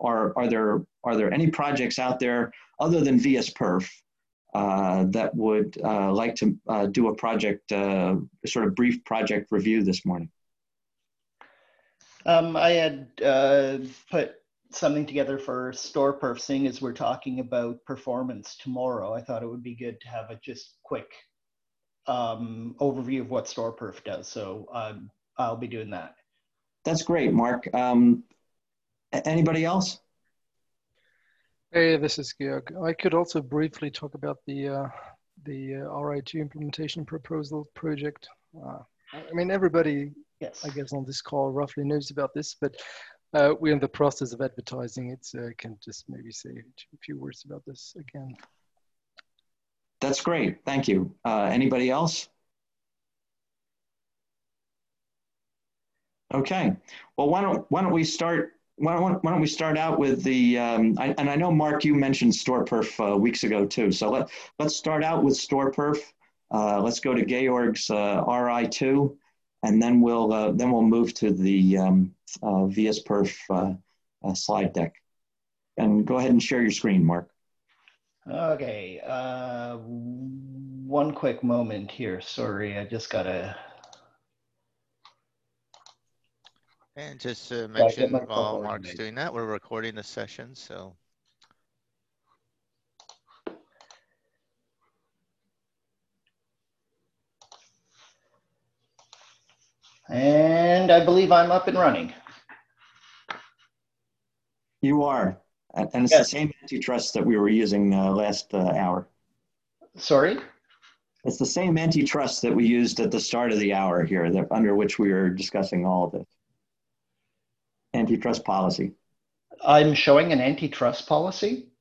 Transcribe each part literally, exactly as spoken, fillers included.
are, are, there, are there any projects out there other than VSPerf uh, that would uh, like to uh, do a project, uh, sort of brief project review this morning? Um, I had uh, put something together for StorePerf, seeing as we're talking about performance tomorrow. I thought it would be good to have a just quick um, overview of what StorePerf does. So um, I'll be doing that. That's great, Mark. Um, anybody else? Hey, this is Georg. I could also briefly talk about the uh, the uh, R I two implementation proposal project. Uh, I mean, everybody, yes, I guess, on this call roughly knows about this, but uh, we're in the process of advertising it, so I can just maybe say a few words about this again. That's great. Thank you. Uh, anybody else? Okay. Well, why don't why don't we start? Why don't, why don't we start out with the, um, I, and I know, Mark, you mentioned StorePerf uh, weeks ago too. So let, let's start out with StorePerf. Uh, let's go to Georg's uh, R I two, and then we'll, uh, then we'll move to the um, uh, VSPerf uh, uh, slide deck. And go ahead and share your screen, Mark. Okay, uh, one quick moment here. Sorry, I just gotta. And just to mention, yeah, while Mark's doing that, we're recording the session, so. And I believe I'm up and running. You are, and it's yes. the same antitrust that we were using uh, last uh, hour. Sorry? It's the same antitrust that we used at the start of the hour here, that, under which we were discussing all of this. Antitrust policy. I'm showing an antitrust policy?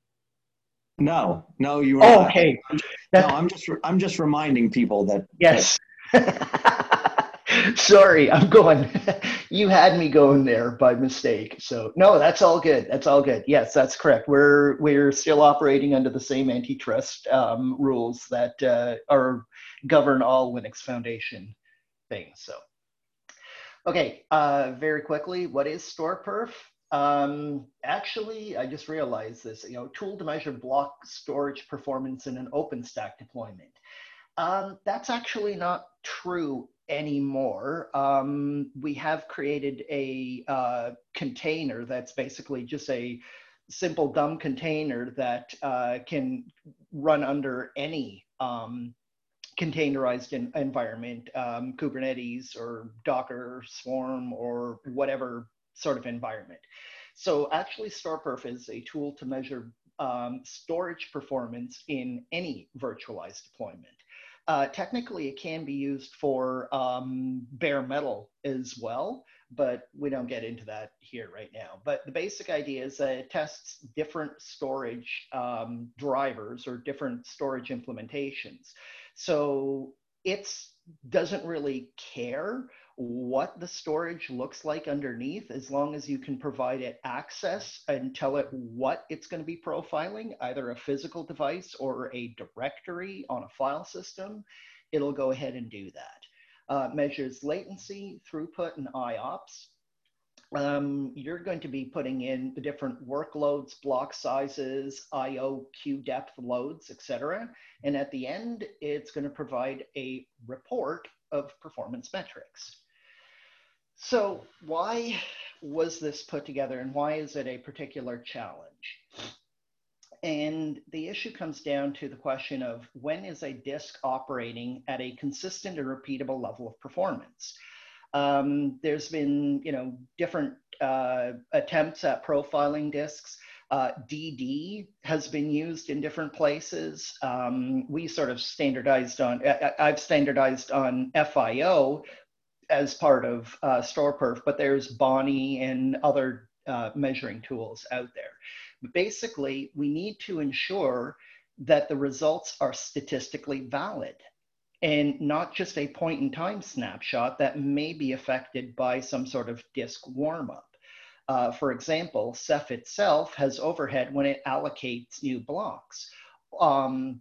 No, no, you are oh, not. Okay. No, I'm just I'm just reminding people that. Yes. That... Sorry, I'm going. You had me going there by mistake. So no, that's all good. That's all good. Yes, that's correct. We're we're still operating under the same antitrust um, rules that uh, are govern all Linux Foundation things. So. Okay, uh, very quickly, what is StorePerf? Um, actually, I just realized this, you know, tool to measure block storage performance in an OpenStack deployment. Um, that's actually not true anymore. Um, we have created a uh, container that's basically just a simple dumb container that uh, can run under any um, containerized in, environment, um, Kubernetes or Docker, Swarm, or whatever sort of environment. So actually StorePerf is a tool to measure um, storage performance in any virtualized deployment. Uh, technically, it can be used for um, bare metal as well, but we don't get into that here right now. But the basic idea is that it tests different storage um, drivers or different storage implementations. So it doesn't really care what the storage looks like underneath, as long as you can provide it access and tell it what it's going to be profiling, either a physical device or a directory on a file system, it'll go ahead and do that. Uh, measures latency, throughput, and I O P S. Um, you're going to be putting in the different workloads, block sizes, I O queue depth loads, et cetera. And at the end, it's going to provide a report of performance metrics. So why was this put together, and why is it a particular challenge? And the issue comes down to the question of, when is a disk operating at a consistent and repeatable level of performance? Um, there's been, you know, different uh, attempts at profiling disks. Uh, D D has been used in different places. Um, we sort of standardized on, I, I've standardized on F I O as part of uh, StorePerf, but there's Bonnie and other uh, measuring tools out there. But basically, we need to ensure that the results are statistically valid, and not just a point in time snapshot that may be affected by some sort of disk warm-up. Uh, for example, Ceph itself has overhead when it allocates new blocks. Um,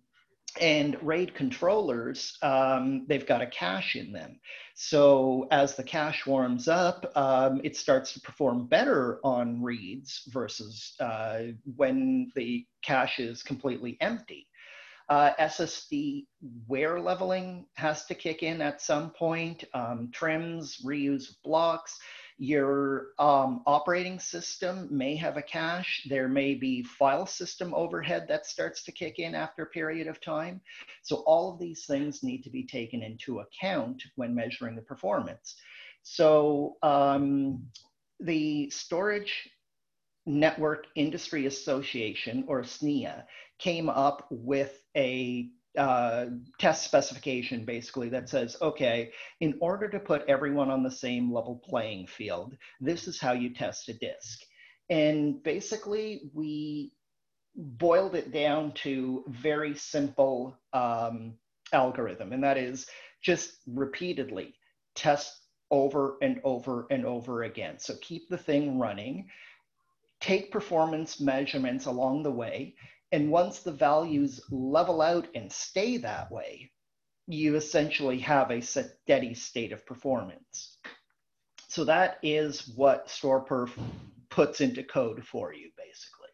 And RAID controllers, um, they've got a cache in them. So as the cache warms up, um, it starts to perform better on reads versus uh, when the cache is completely empty. Uh, S S D wear leveling has to kick in at some point, um, trims, reuse of blocks. Your um, operating system may have a cache. There may be file system overhead that starts to kick in after a period of time. So all of these things need to be taken into account when measuring the performance. So um, the Storage Network Industry Association, or S N I A, came up with a uh, test specification basically that says, okay, in order to put everyone on the same level playing field, this is how you test a disk. And basically we boiled it down to very simple um, algorithm, and that is just repeatedly test over and over and over again. So keep the thing running, take performance measurements along the way, and once the values level out and stay that way, you essentially have a steady state of performance. So that is what StorePerf puts into code for you, basically.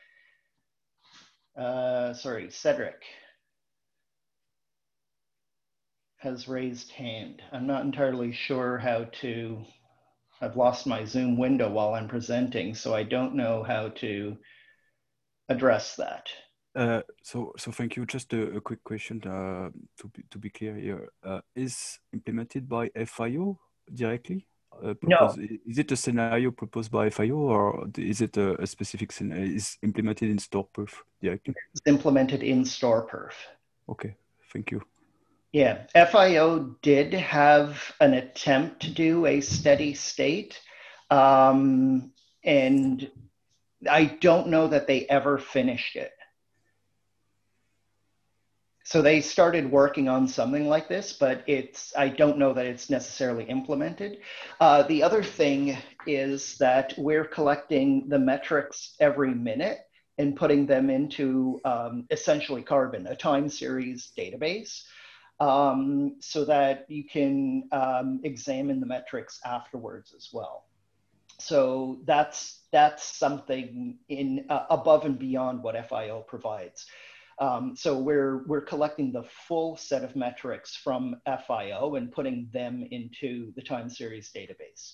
Uh, sorry, Cedric has raised hand. I'm not entirely sure how to, I've lost my Zoom window while I'm presenting, so I don't know how to address that. Uh, so, so thank you. Just a, a quick question uh, to be to be clear here. Uh, is implemented by F I O directly? Uh, proposed, no. Is it a scenario proposed by F I O, or is it a, a specific scenario? Is implemented in StorePerf directly? It's implemented in StorePerf. Okay, thank you. Yeah, F I O did have an attempt to do a steady state, um, and I don't know that they ever finished it. So they started working on something like this, but it's, I don't know that it's necessarily implemented. Uh, the other thing is that we're collecting the metrics every minute and putting them into um, essentially Carbon, a time series database, um, so that you can um, examine the metrics afterwards as well. So that's, that's something in uh, above and beyond what F I O provides. Um, so we're, we're collecting the full set of metrics from F I O and putting them into the time series database.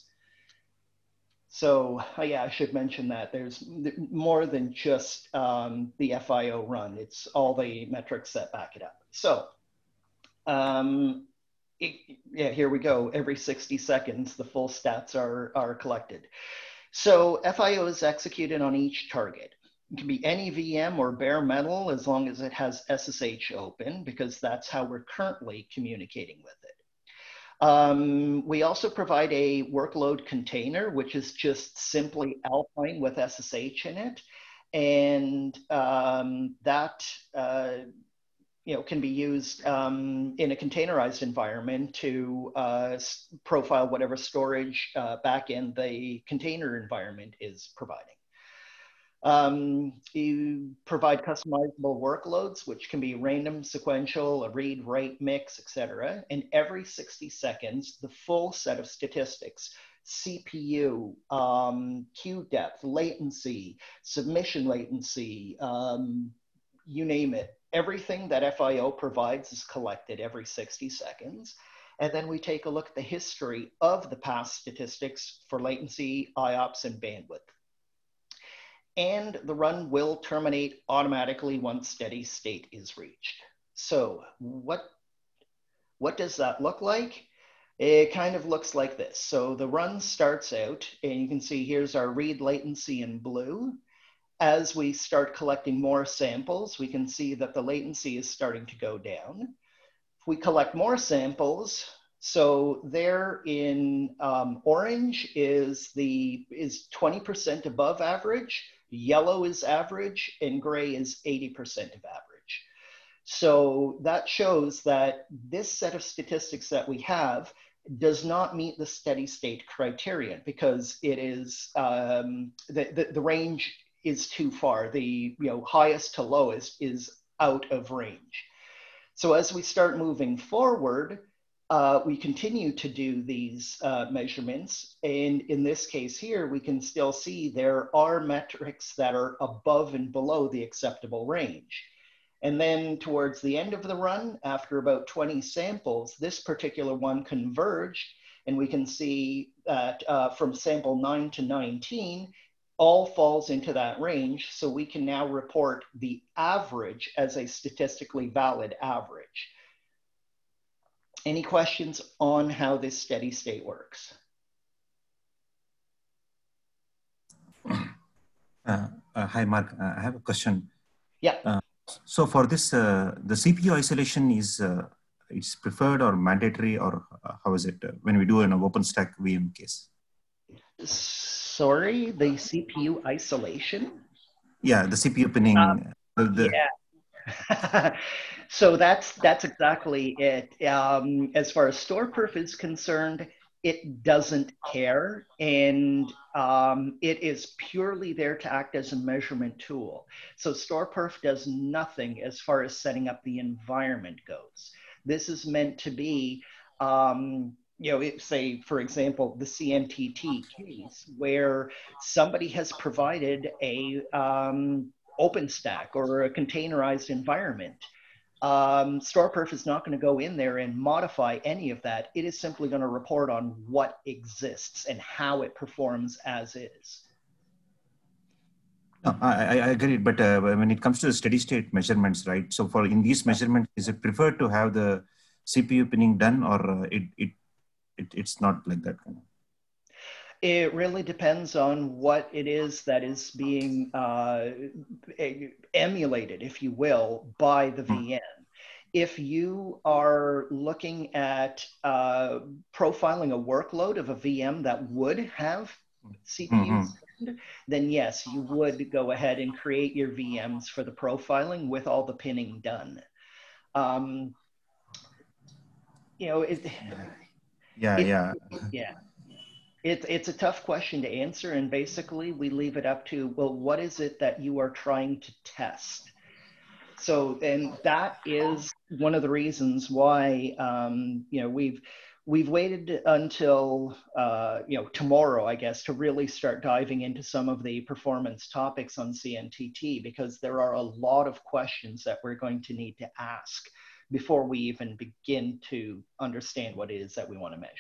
So uh, yeah, I should mention that there's more than just um, the F I O run. It's all the metrics that back it up. So um, it, yeah, here we go. Every sixty seconds, the full stats are, are collected. So F I O is executed on each target. It can be any V M or bare metal as long as it has S S H open, because that's how we're currently communicating with it. Um, we also provide a workload container, which is just simply Alpine with S S H in it. And um, that uh, you know, can be used um, in a containerized environment to uh, profile whatever storage uh, backend the container environment is providing. Um, you provide customizable workloads, which can be random, sequential, a read, write, mix, et cetera. And every sixty seconds, the full set of statistics, C P U, um, queue depth, latency, submission latency, um, you name it. Everything that F I O provides is collected every sixty seconds. And then we take a look at the history of the past statistics for latency, I O P S, and bandwidth. And the run will terminate automatically once steady state is reached. So what, what does that look like? It kind of looks like this. So the run starts out, and you can see here's our read latency in blue. As we start collecting more samples, we can see that the latency is starting to go down. If we collect more samples, so there in um, orange is the is twenty percent above average. Yellow is average, and gray is eighty percent of average. So that shows that this set of statistics that we have does not meet the steady state criterion, because it is, um, the, the, the range is too far. The you know, highest to lowest is out of range. So as we start moving forward, uh, we continue to do these uh, measurements. And in this case here, we can still see there are metrics that are above and below the acceptable range. And then towards the end of the run, after about twenty samples, this particular one converged, and we can see that uh, from sample nine to nineteen, all falls into that range. So we can now report the average as a statistically valid average. Any questions on how this steady state works? Uh, uh, hi, Mark. Uh, I have a question. Yeah. Uh, so for this, uh, the C P U isolation is uh, it's preferred or mandatory, or uh, how is it uh, when we do an OpenStack V M case? Sorry, the C P U isolation? Yeah, the C P U pinning. Um, uh, the, yeah. So that's that's exactly it. Um, as far as StorePerf is concerned, it doesn't care, and um, it is purely there to act as a measurement tool. So StorePerf does nothing as far as setting up the environment goes. This is meant to be, um, you know, it, say, for example, the C N T T case, where somebody has provided a um, OpenStack or a containerized environment. Um, StorePerf is not going to go in there and modify any of that. It is simply going to report on what exists and how it performs as is. no, I, I agree, but uh, when it comes to steady state measurements, right? So for in these measurements, is it preferred to have the C P U pinning done, or uh, it, it it it's not like that kind of? It really depends on what it is that is being uh, emulated, if you will, by the V M. If you are looking at uh, profiling a workload of a V M that would have C P Us, mm-hmm. then yes, you would go ahead and create your V Ms for the profiling with all the pinning done. Um, you know, it, yeah, it, yeah, yeah. It, it's a tough question to answer, and basically we leave it up to, well, what is it that you are trying to test? So, and that is one of the reasons why, um, you know, we've, we've waited until, uh, you know, tomorrow, I guess, to really start diving into some of the performance topics on C N T T, because there are a lot of questions that we're going to need to ask before we even begin to understand what it is that we want to measure.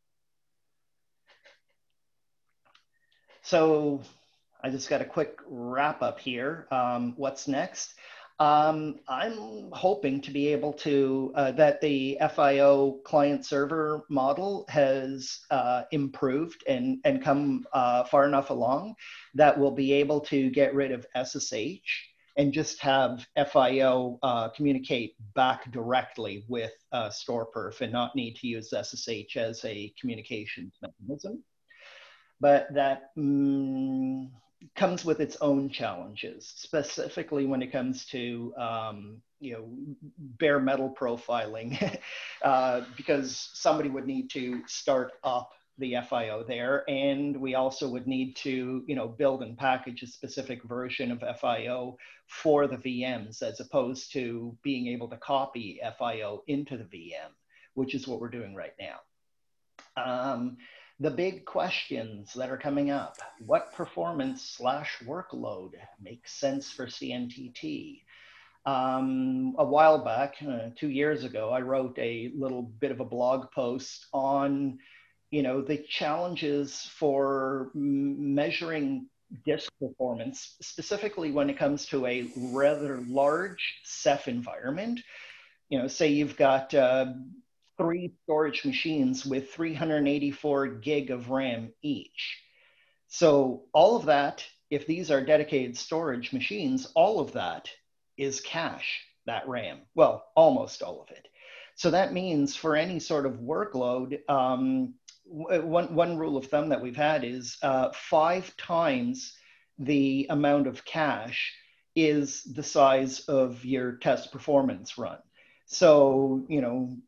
So I just got a quick wrap up here. Um, what's next? Um, I'm hoping to be able to, uh, that the F I O client server model has uh, improved and, and come uh, far enough along that we'll be able to get rid of S S H and just have F I O uh, communicate back directly with uh, StorePerf and not need to use S S H as a communications mechanism. But that mm, comes with its own challenges, specifically when it comes to um, you know, bare metal profiling, uh, because somebody would need to start up the F I O there, and we also would need to you know, build and package a specific version of F I O for the V Ms, as opposed to being able to copy F I O into the V M, which is what we're doing right now. Um, The big questions that are coming up: what performance slash workload makes sense for C N T T? Um, a while back, uh, two years ago, I wrote a little bit of a blog post on, you know, the challenges for measuring disk performance, specifically when it comes to a rather large Ceph environment. You know, say you've got uh, three storage machines with three hundred eighty-four gig of RAM each. So all of that, if these are dedicated storage machines, all of that is cache, that RAM. Well, almost all of it. So that means for any sort of workload, um, one, one rule of thumb that we've had is uh, five times the amount of cache is the size of your test performance run. So, you know,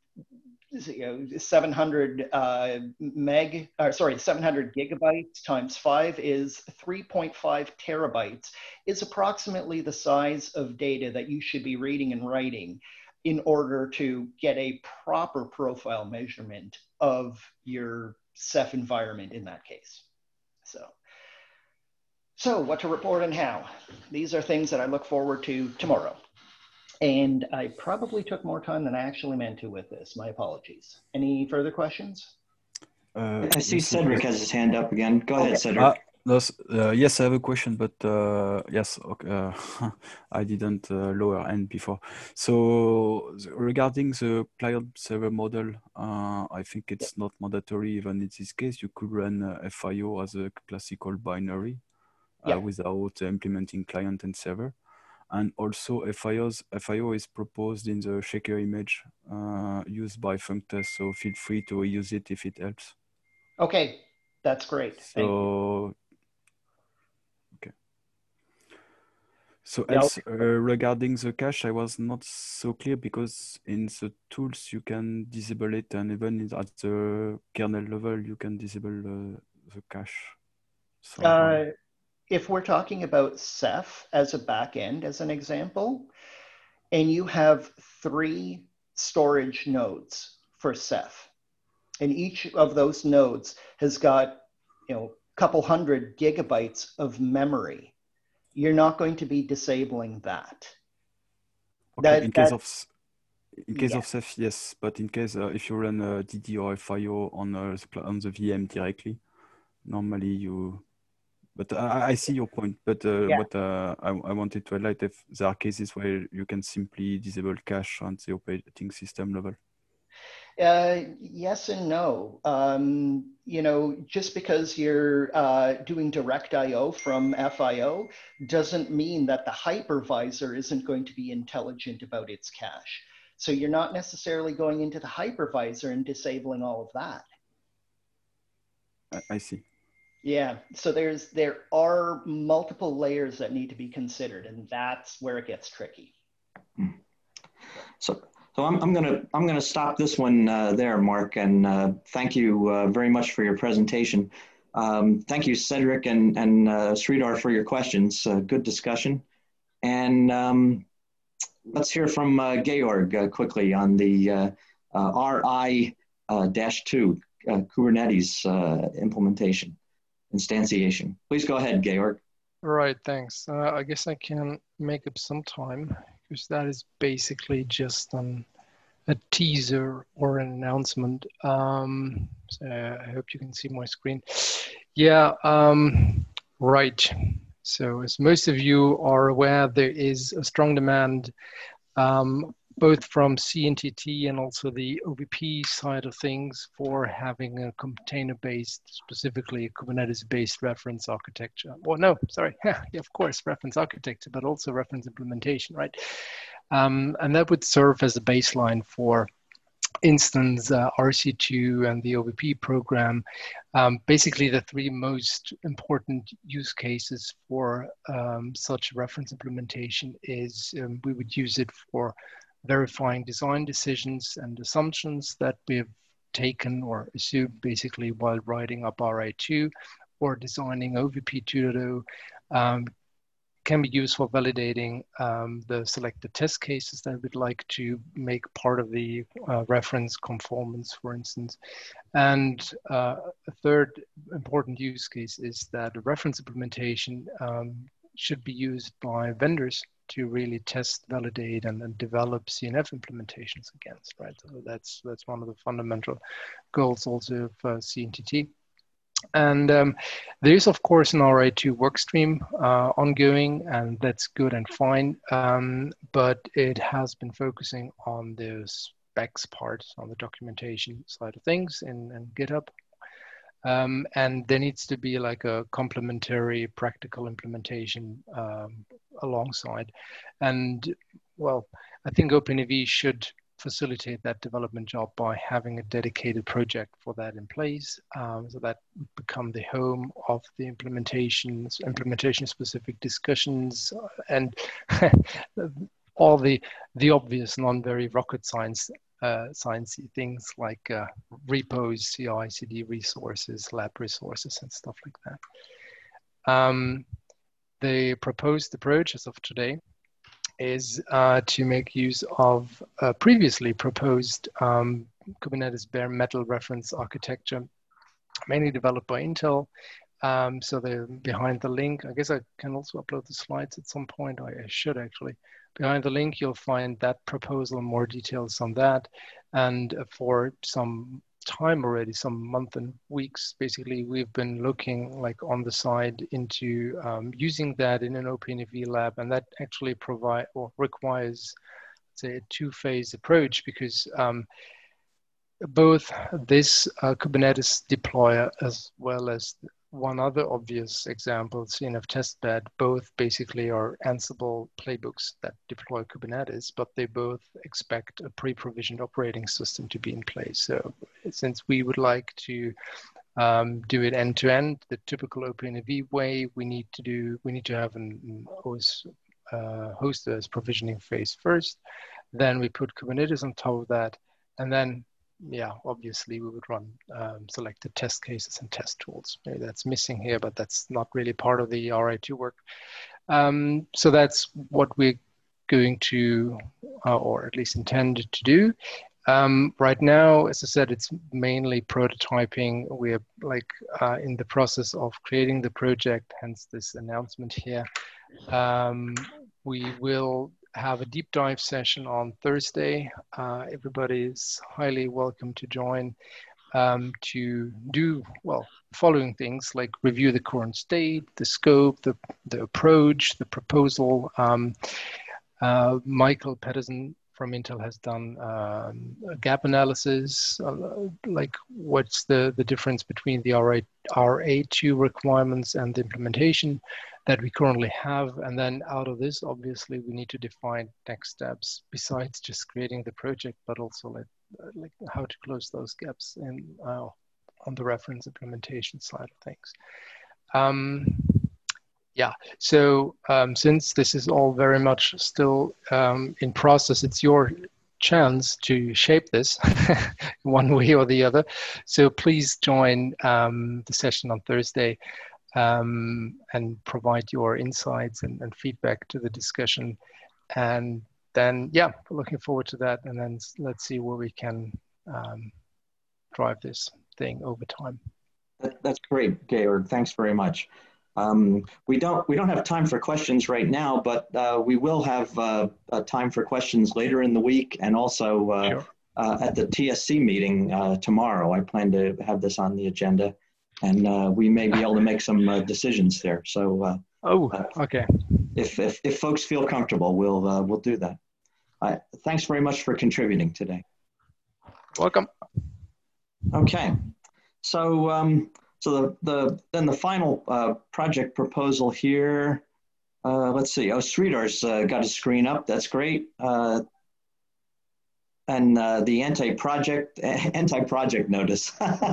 seven hundred uh, meg, or sorry, seven hundred gigabytes times five is three point five terabytes, is approximately the size of data that you should be reading and writing in order to get a proper profile measurement of your Ceph environment in that case. So, so what to report and how? These are things that I look forward to tomorrow. And I probably took more time than I actually meant to with this. My apologies. Any further questions? Uh, I see yes, Cedric has his hand up again. Go ahead, Okay. Cedric. Uh, yes, uh, yes, I have a question, but uh, yes, okay, uh, I didn't uh, lower hand before. So regarding the client-server model, uh, I think it's not mandatory. Even in this case, you could run uh, F I O as a classical binary uh, Yeah. without implementing client and server. And also F I O's, F I O is proposed in the shaker image uh, used by Functest, so feel free to use it if it helps. Okay, that's great. Thank you. So, okay. So Yeah. else, uh, regarding the cache, I was not so clear because in the tools you can disable it, and even at the kernel level you can disable uh, the cache somehow. Uh, if we're talking about Ceph as a backend, as an example, and you have three storage nodes for Ceph, and each of those nodes has got, you know, a couple hundred gigabytes of memory, you're not going to be disabling that. Okay, That, in case that, of in case yeah. of Ceph, yes, but in case uh, if you run uh, D D or F I O on uh, the, on the V M directly, normally you. But I, I see your point. But uh, Yeah. what uh, I, I wanted to highlight, if there are cases where you can simply disable cache on the operating system level. Uh, yes and no. Um, you know, just because you're uh, doing direct I O from F I O doesn't mean that the hypervisor isn't going to be intelligent about its cache. So you're not necessarily going into the hypervisor and disabling all of that. I, I see. Yeah, so there's there are multiple layers that need to be considered, and that's where it gets tricky. So, so I'm, I'm gonna I'm gonna stop this one uh, there, Mark, and uh, thank you uh, very much for your presentation. Um, thank you, Cedric and and uh, Sridhar, for your questions. Uh, good discussion, and um, let's hear from uh, Georg uh, quickly on the uh, uh, R I two uh, Kubernetes uh, implementation. Instantiation. Please go ahead, Georg. Right, thanks. Uh, I guess I can make up some time because that is basically just an, a teaser or an announcement. Um, so I hope you can see my screen. Yeah, um, right. So as most of you are aware, there is a strong demand um, both from C N T T and also the O V P side of things for having a container-based, specifically a Kubernetes-based reference architecture. Well, no, sorry, yeah, of course, reference architecture, but also reference implementation, right? Um, and that would serve as a baseline for instance, uh, R C two and the O V P program. Um, basically, the three most important use cases for um, such reference implementation is um, we would use it for verifying design decisions and assumptions that we've taken or assumed basically while writing up R I two or designing O V P two point oh. Um, can be used for validating um, the selected test cases that we'd like to make part of the uh, reference conformance, for instance. And uh, a third important use case is that a reference implementation um, should be used by vendors to really test, validate, and, and develop C N F implementations against, right? So that's, that's one of the fundamental goals also of uh, C N T T. And um, there is, of course, an R I two workstream uh, ongoing, and that's good and fine. Um, but it has been focusing on the specs part, on the documentation side of things in, in GitHub. Um, and there needs to be like a complementary practical implementation um, alongside. And well, I think OpenAV should facilitate that development job by having a dedicated project for that in place, um, so that would become the home of the implementations, implementation specific discussions, and all the the obvious non-very rocket science uh, sciencey things like uh, repos, C I C D resources, lab resources, and stuff like that. Um, the proposed approach as of today is uh, to make use of a previously proposed um, Kubernetes bare metal reference architecture, mainly developed by Intel. Um, so they're behind the link. I guess I can also upload the slides at some point. I, I should actually. Behind the link, you'll find that proposal, more details on that. And for some time already, some month and weeks, basically, we've been looking like on the side into um, using that in an OpenAV lab. And that actually provide or requires, say, a two-phase approach, because um, both this uh, Kubernetes deployer as well as one other obvious example, C N F testbed, both basically are Ansible playbooks that deploy Kubernetes, but they both expect a pre-provisioned operating system to be in place. So since we would like to um, do it end-to-end, the typical OpenAV way, we need to do, we need to have an, an O S uh, host as provisioning phase first. Then we put Kubernetes on top of that, and then yeah, obviously we would run um, selected test cases and test tools. Maybe that's missing here, but that's not really part of the R I two work. Um, so that's what we're going to, uh, or at least intended to do. Um, right now, as I said, it's mainly prototyping. We're like uh, in the process of creating the project, hence this announcement here. Um, we will have a deep dive session on Thursday. Uh, everybody is highly welcome to join um, to do, well, following things like review the current state, the scope, the, the approach, the proposal. Um, uh, Michael Pedersen from Intel has done um, a gap analysis, uh, like what's the, the difference between the R A two requirements and the implementation that we currently have. And then out of this, obviously, we need to define next steps besides just creating the project, but also like, like how to close those gaps in, uh, on the reference implementation side of things. Um, yeah, so um, since this is all very much still um, in process, it's your chance to shape this one way or the other. So please join um, the session on Thursday. Um, and provide your insights and, and feedback to the discussion. And then, yeah, we're looking forward to that. And then let's see where we can um, drive this thing over time. That, that's great, Georg. Thanks very much. Um, we don't we don't have time for questions right now, but uh, we will have uh, a time for questions later in the week, and also uh, sure. uh, at the T S C meeting uh, tomorrow. I plan to have this on the agenda. And uh, we may be able to make some uh, decisions there. So, uh, oh, uh, okay. If, if if folks feel comfortable, we'll uh, we'll do that. Uh, thanks very much for contributing today. Welcome. Okay, so um, so the the then the final uh, project proposal here. Uh, let's see. Oh, Sridhar's uh, got his screen up. That's great. Uh, And uh, the anti-project anti-project notice,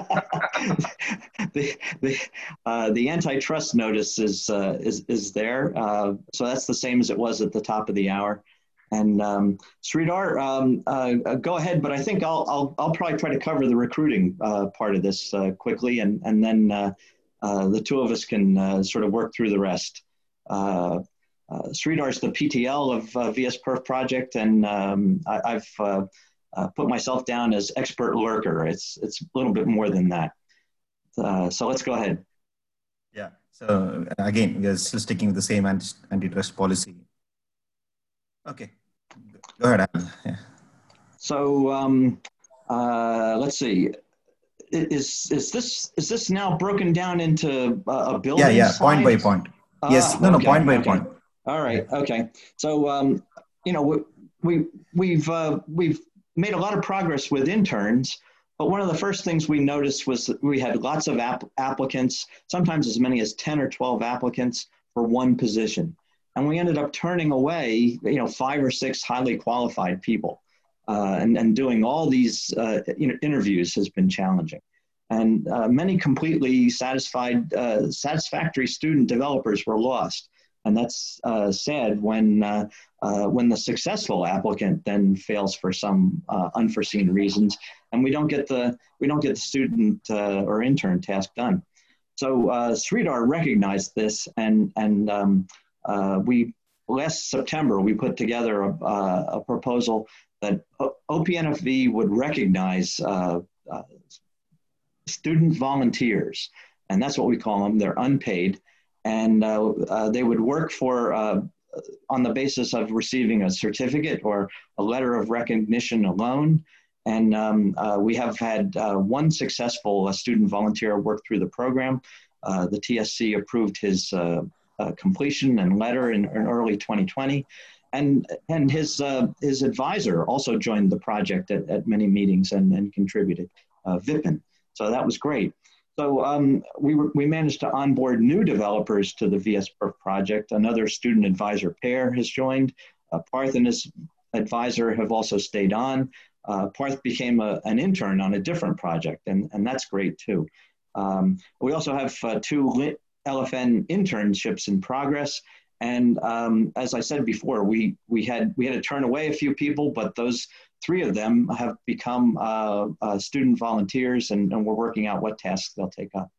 the the uh, the antitrust notice is uh, is is there. Uh, so that's the same as it was at the top of the hour. And um, Sridhar, um, uh, go ahead. But I think I'll I'll I'll probably try to cover the recruiting uh, part of this uh, quickly, and and then uh, uh, the two of us can uh, sort of work through the rest. Uh, Uh, Sridhar is the P T L of uh, V S Perf project, and um, I, I've uh, uh, put myself down as expert lurker. It's it's a little bit more than that. Uh, so let's go ahead. Yeah. So again, we are still sticking with the same antitrust policy. Okay. Go ahead. Yeah. So um, uh, let's see. Is is this is this now broken down into a building? Yeah, yeah. Size? Point by point. Yes. Uh, no, no. okay, Point by okay. point. All right. Okay. So, um, you know, we, we, we've, uh, we've made a lot of progress with interns, but one of the first things we noticed was that we had lots of app applicants, sometimes as many as ten or twelve applicants for one position. And we ended up turning away, you know, five or six highly qualified people. Uh, and, and doing all these uh, you know, interviews has been challenging. And uh, many completely satisfied, uh, satisfactory student developers were lost. And that's uh, sad when uh, uh, when the successful applicant then fails for some uh, unforeseen reasons, and we don't get the we don't get the student uh, or intern task done. So uh, Sridhar recognized this, and and um, uh, we last September, we put together a, a proposal that O P N F V would recognize uh, uh, student volunteers, and that's what we call them. They're unpaid, and uh, uh, they would work for uh, on the basis of receiving a certificate or a letter of recognition alone. And um, uh, we have had uh, one successful uh, student volunteer work through the program. Uh, the T S C approved his uh, uh, completion and letter in, in early twenty twenty. And, and his, uh, his advisor also joined the project at, at many meetings and, and contributed, uh, Vipin. So that was great. So um, we, were, we managed to onboard new developers to the V S P E R F project. Another student advisor pair has joined. Uh, Parth and his advisor have also stayed on. Uh, Parth became a, an intern on a different project, and, and that's great too. Um, we also have uh, two L F N internships in progress. And um, as I said before, we, we, had, we had to turn away a few people, but those three of them have become uh, uh, student volunteers, and, and we're working out what tasks they'll take up.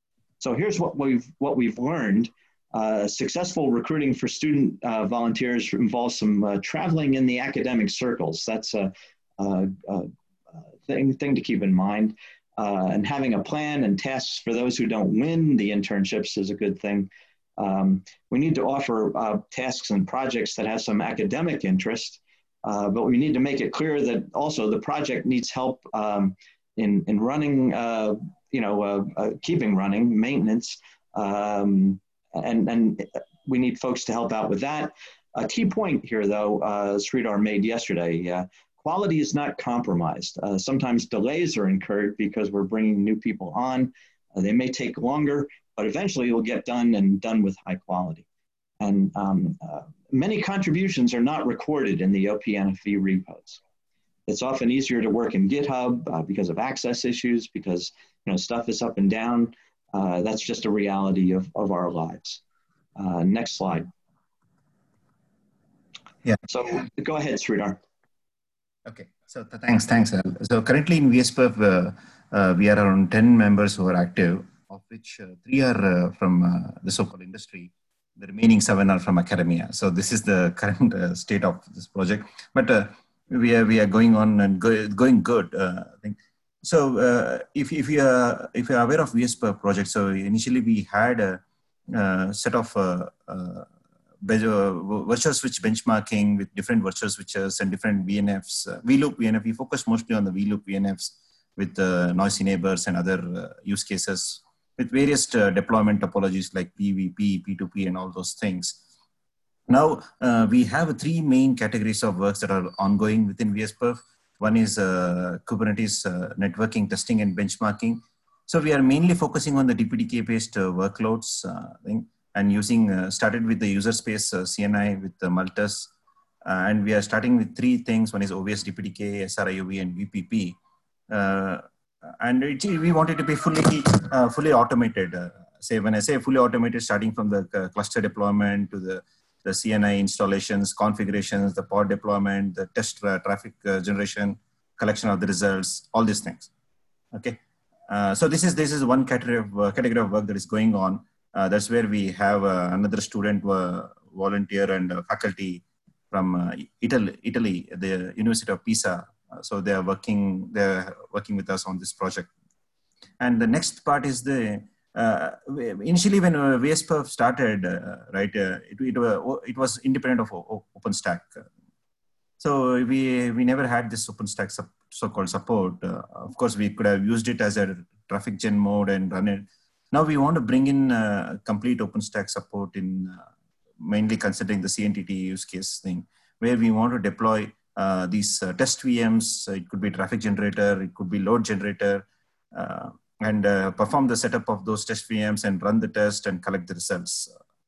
So here's what we've, what we've learned. Uh, successful recruiting for student uh, volunteers involves some uh, traveling in the academic circles. That's a, a, a thing, thing to keep in mind. Uh, and having a plan and tasks for those who don't win the internships is a good thing. Um, we need to offer uh, tasks and projects that have some academic interest, uh, but we need to make it clear that also the project needs help um, in, in running, uh, you know, uh, uh, keeping running, maintenance, um, and, and we need folks to help out with that. A key point here, though, uh, Sridhar made yesterday, uh, quality is not compromised. Uh, sometimes delays are incurred because we're bringing new people on. Uh, they may take longer, but eventually it will get done and done with high quality. And um, uh, many contributions are not recorded in the O P N F V repos. It's often easier to work in GitHub uh, because of access issues, because you know stuff is up and down. Uh, that's just a reality of, of our lives. Uh, next slide. Yeah. So go ahead, Sridhar. Okay. So th thanks, thanks. Al. So currently in V S P E R F, uh, uh, we are around ten members who are active, of which uh, three are uh, from uh, the so-called industry. The remaining seven are from academia. So this is the current uh, state of this project. But uh, we are we are going on and go, going good. Uh, I think. So uh, if if you are if you are aware of V S P E R F project, so initially we had a, a set of uh, uh, virtual switch benchmarking with different virtual switches and different V N Fs. Uh, vLoop V N F. We focus mostly on the vLoop V N Fs with uh, noisy neighbors and other uh, use cases, with various uh, deployment topologies like P V P, P two P, and all those things. Now, uh, we have three main categories of works that are ongoing within V S P E R F. One is uh, Kubernetes uh, networking, testing, and benchmarking. So we are mainly focusing on the D P D K-based uh, workloads uh, thing, and using, uh, started with the user space uh, C N I with the Multus. Uh, and we are starting with three things. One is O V S D P D K, S R I O V, and V P P. Uh, and it, we want it to be fully uh, fully automated. Uh, say when I say fully automated, starting from the uh, cluster deployment to the, the C N I installations, configurations, the pod deployment, the test uh, traffic uh, generation, collection of the results, all these things. Okay, uh, so this is this is one category of uh, category of work that is going on. Uh, that's where we have uh, another student, uh, volunteer, and uh, faculty from uh, Italy, Italy, the University of Pisa. Uh, so they are working, they're working with us on this project. And the next part is the, uh, initially when uh, V S P E R F started, uh, right, uh, it, it, uh, it was independent of OpenStack. So we, we never had this OpenStack so-called support. Uh, of course, we could have used it as a traffic gen mode and run it. Now we want to bring in uh, complete OpenStack support in uh, mainly considering the C N T T use case thing, where we want to deploy uh, these uh, test V Ms. It could be traffic generator, it could be load generator, uh, and uh, perform the setup of those test V Ms and run the test and collect the results.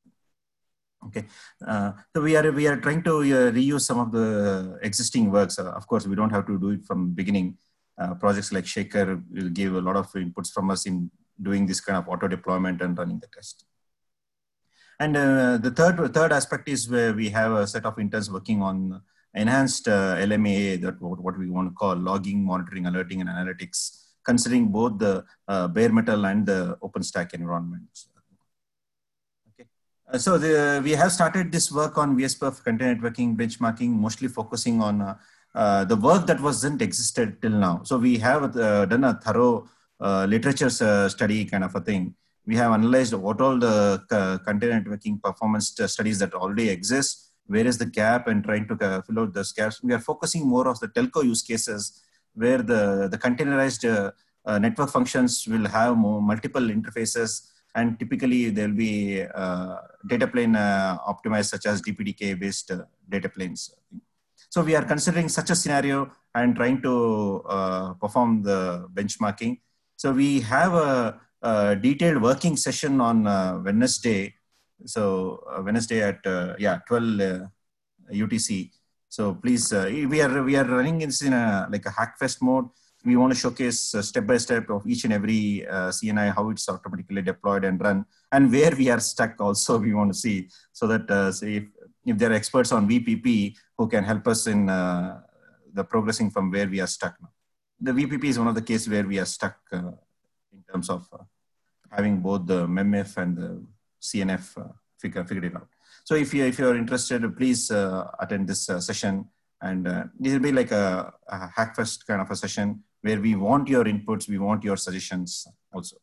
Okay, uh, so we are we are trying to uh, reuse some of the existing works. Uh, of course, we don't have to do it from the beginning. Uh, projects like Shaker will give a lot of inputs from us in doing this kind of auto deployment and running the test. And uh, the third third aspect is where we have a set of interns working on enhanced uh, L M A A, that what we want to call logging, monitoring, alerting, and analytics, considering both the uh, bare metal and the OpenStack environments. Okay. Uh, so the, we have started this work on VSPerf container networking benchmarking, mostly focusing on uh, uh, the work that wasn't existed till now. So we have uh, done a thorough uh, literature uh, study kind of a thing. We have analyzed what all the uh, container networking performance studies that already exist, where is the gap, and trying to uh, fill out those gaps. We are focusing more on the telco use cases where the, the containerized uh, uh, network functions will have more, multiple interfaces, and typically there'll be uh, data plane uh, optimized such as D P D K based uh, data planes. So we are considering such a scenario and trying to uh, perform the benchmarking. So we have a, a detailed working session on uh, Wednesday. So uh, Wednesday at uh, yeah twelve uh, U T C. So please, uh, we are we are running this in a like a Hackfest mode. We want to showcase uh, step by step of each and every uh, C N I, how it's automatically deployed and run, and where we are stuck also we want to see, so that uh, say if, if there are experts on V P P who can help us in uh, the progressing from where we are stuck now. The V P P is one of the cases where we are stuck uh, in terms of uh, having both the M E M F and the C N F uh, figure, figured it out. So if you if you're interested, please uh, attend this uh, session, and uh, this will be like a, a Hackfest kind of a session where we want your inputs, we want your suggestions also.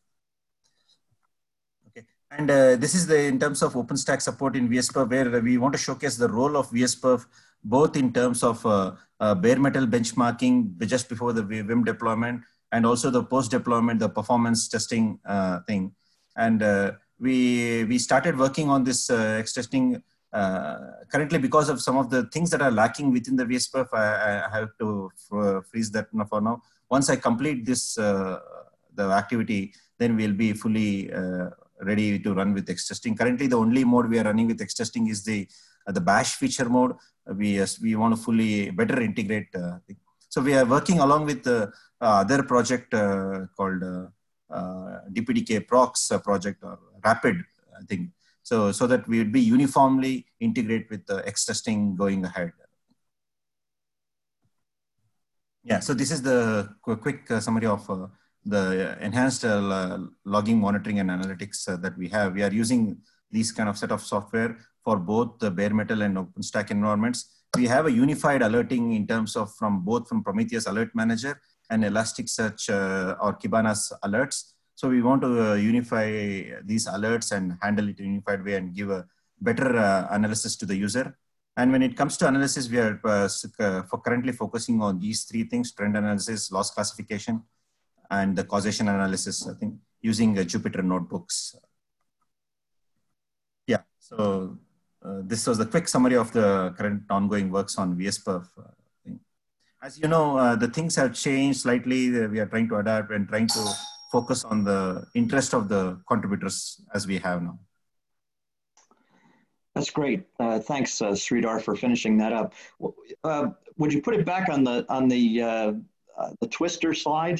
Okay, and uh, this is the in terms of OpenStack support in VSPerf, where we want to showcase the role of VSPerf both in terms of uh, uh, bare metal benchmarking just before the Vim deployment, and also the post deployment, the performance testing uh, thing, and. Uh, We, we started working on this uh, X testing uh, currently because of some of the things that are lacking within the VSPerf. I, I have to freeze that for now. Once I complete this, uh, the activity, then we'll be fully uh, ready to run with X testing. Currently, the only mode we are running with X testing is the, uh, the bash feature mode. We, uh, we want to fully better integrate. Uh, so we are working along with the uh, other project uh, called uh, Uh, D P D K prox uh, project or Rapid, I think, so so that we would be uniformly integrate with the X testing going ahead. Yeah, so this is the quick uh, summary of uh, the enhanced uh, logging, monitoring, and analytics uh, that we have. We are using these kind of set of software for both the bare metal and OpenStack environments. We have a unified alerting in terms of from both from Prometheus Alert Manager and Elasticsearch uh, or Kibana's alerts. So we want to uh, unify these alerts and handle it in a unified way and give a better uh, analysis to the user. And when it comes to analysis, we are uh, for currently focusing on these three things: trend analysis, loss classification, and the causation analysis, I think, using uh, Jupyter notebooks. Yeah, so uh, this was a quick summary of the current ongoing works on VSPerf. As you know, uh, the things have changed slightly. We are trying to adapt and trying to focus on the interest of the contributors as we have now. That's great. Uh, thanks, uh, Sridhar, for finishing that up. Uh, would you put it back on the on the uh, uh, the Twister slide?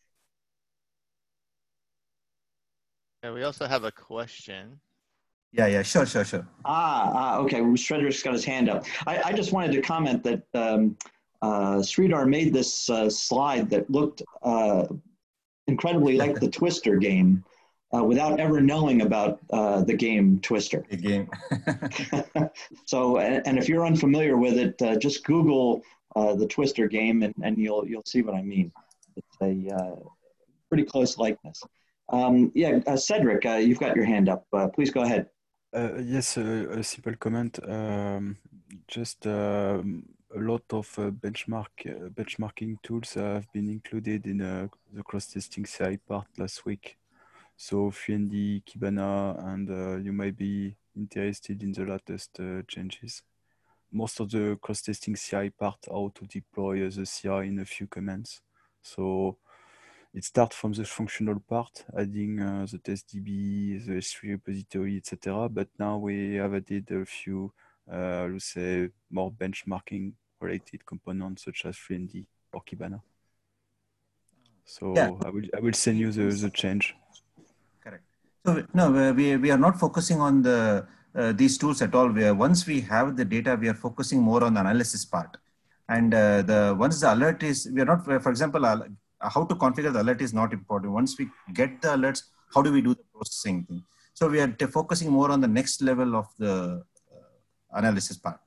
Yeah, we also have a question. Yeah, yeah, sure, sure, sure. Ah, ah okay. Sridhar's got his hand up. I, I just wanted to comment that. Um, Uh, Sridhar made this uh, slide that looked uh, incredibly like the Twister game uh, without ever knowing about uh, the game Twister. The game. So, and, and if you're unfamiliar with it, uh, just Google uh, the Twister game and, and you'll you'll see what I mean. It's a uh, pretty close likeness. Um, yeah, uh, Cedric, uh, you've got your hand up. Uh, please go ahead. Uh, yes, uh, a simple comment. Um, just. Um, A lot of uh, benchmark uh, benchmarking tools have been included in uh, the cross-testing C I part last week. So Fluentd, Kibana, and uh, you might be interested in the latest uh, changes. Most of the cross-testing C I part how to deploy uh, the C I in a few commands. So it starts from the functional part, adding uh, the testdb, the S three repository, et cetera. But now we have added a few Uh, I would say more benchmarking related components such as Fluentd or Kibana. So yeah. I will I will send you the, the change. Correct. So no, we we are not focusing on the uh, these tools at all. We are, once we have the data, we are focusing more on the analysis part. And uh, the once the alert is, we are not, for example, how to configure the alert is not important. Once we get the alerts, how do we do the processing thing? So we are t- focusing more on the next level of the uh, analysis part.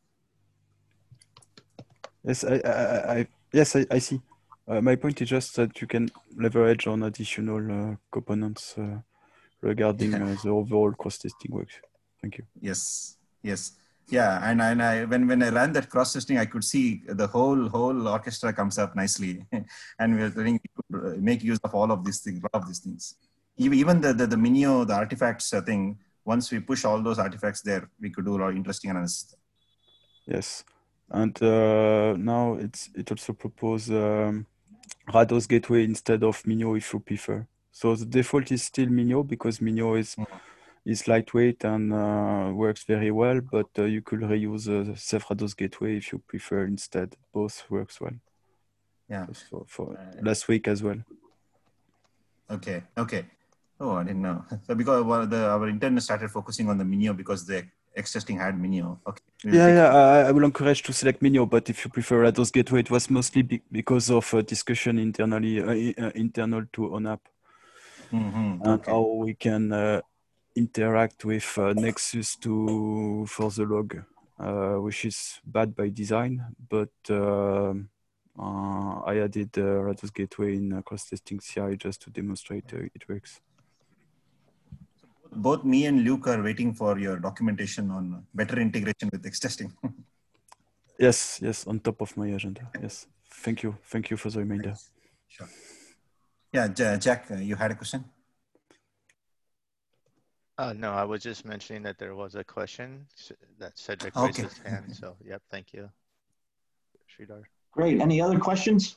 Yes, I, I, I yes, I, I see. Uh, my point is just that you can leverage on additional uh, components uh, regarding uh, the overall cross-testing work. Thank you. Yes, yes, yeah. And and I when when I ran that cross-testing, I could see the whole whole orchestra comes up nicely, and we are trying to make use of all of these things, all of these things. Even even the the, the Minio, the artifacts uh, thing. Once we push all those artifacts there, we could do a lot of interesting analysis. Yes, and uh, now it's it also proposes um, Rados Gateway instead of Minio if you prefer. So the default is still Minio because Minio is mm-hmm. is lightweight and uh, works very well, but uh, you could reuse uh, Ceph Rados Gateway if you prefer instead. Both works well. Yeah. Just for, for uh, last week as well. Okay. Okay. Oh, I didn't know. So because well, the, our intern started focusing on the Minio because the X testing had Minio. Okay. We'll yeah, yeah. I, I will encourage to select Minio, but if you prefer Rados Gateway, it was mostly be because of uh, discussion internally, uh, uh, internal to ONAP, mm-hmm. and okay. how we can uh, interact with uh, Nexus to for the log, uh, which is bad by design, but uh, uh, I added uh, Rados Gateway in uh, cross-testing C I just to demonstrate uh, it works. Both me and Luke are waiting for your documentation on better integration with X testing. Yes, yes, on top of my agenda. Yes, thank you, thank you for the reminder. Sure. Yeah, Jack, uh, you had a question? Uh, no, I was just mentioning that there was a question that Cedric okay. raised his hand. Okay. So, yep, thank you, Sridhar. Great. Any other questions?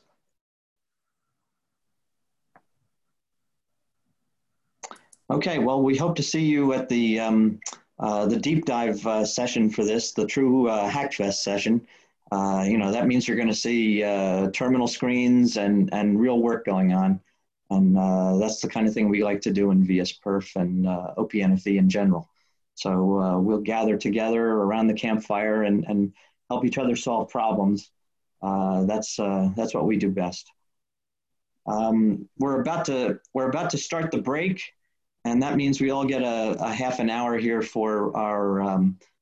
Okay, well, we hope to see you at the um, uh, the deep dive uh, session for this, the true uh, Hackfest session. Uh, you know, that means you're going to see uh, terminal screens and, and real work going on. And uh, that's the kind of thing we like to do in VSPerf and uh, O P N F V in general. So uh, we'll gather together around the campfire and, and help each other solve problems. Uh, that's, uh, that's what we do best. Um, we're about to, we're about to start the break. And that means we all get a, a half an hour here for our um,